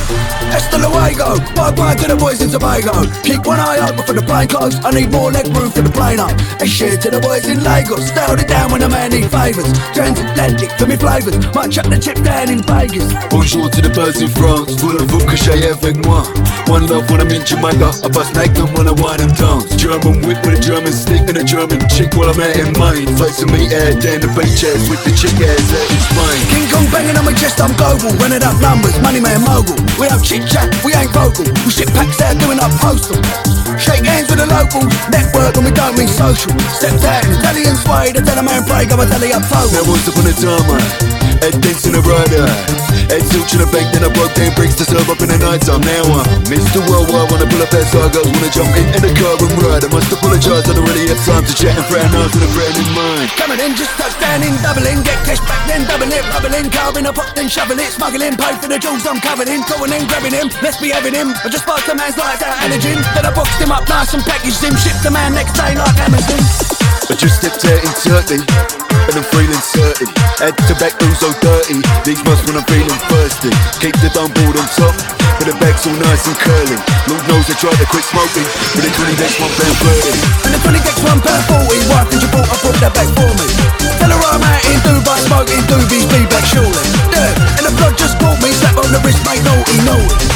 Hasta luego, bye-bye to the boys in Tobago. Keep one eye open for the plane close, I need more leg room for the plane up. And shit to the boys in Lagos, nailed it down when a man need favours. Transatlantic for me flavours, might chuck the chip down in Vegas. Bonjour to the birds in France, voulez-vous coucher avec moi? One love when I'm in Jamaica, I bust naked when I wine and dance. German whip with a German stick and a German chick while I'm out in Maine. Facing me out down the beach ass with the chick ass out in Spain. King Kong banging on my chest, I'm global, running up numbers, money man mogul. We have chit chat, we ain't vocal, we shit packs out doing up postal. Shake hands with the locals, network and we don't mean social. Stepped out in Italian suede, I tell a man pray, go and tell up photo. Now once upon a time, head dancing a rider, head tilt to the bank, then I broke down bricks to serve up in the night time. Now I'm Mr. Worldwide, wanna pull up that side, girls wanna jump in the car and ride. I must apologise, I don't really have time to chat and frown out with a friend in mind. Coming in, just touchdown in, doubling, get cash back then, double it, bubbling, carving a pot, then shovel it, smuggling, pay for the jewels I'm covered in, going in, grabbing him, let's be having him. I just sparked a man's lights out allergen, then I boxed him up nice and packaged him, shipped the man next day like Amazon. I just stepped out in Turkey, and I'm feeling certain. Had to back those so dirty, these must when I'm feeling thirsty. Keep the dumbbell on top, but the back's all nice and curly. Lord knows I tried to quit smoking, but the 20 days £1.30. And the 20 gets £1.40, wife and you bought, I brought that back for me. Tell her I'm out in Dubai, smoking doobies, be back surely. Yeah, and the blood just bought me, slap on the wrist, mate, naughty, naughty.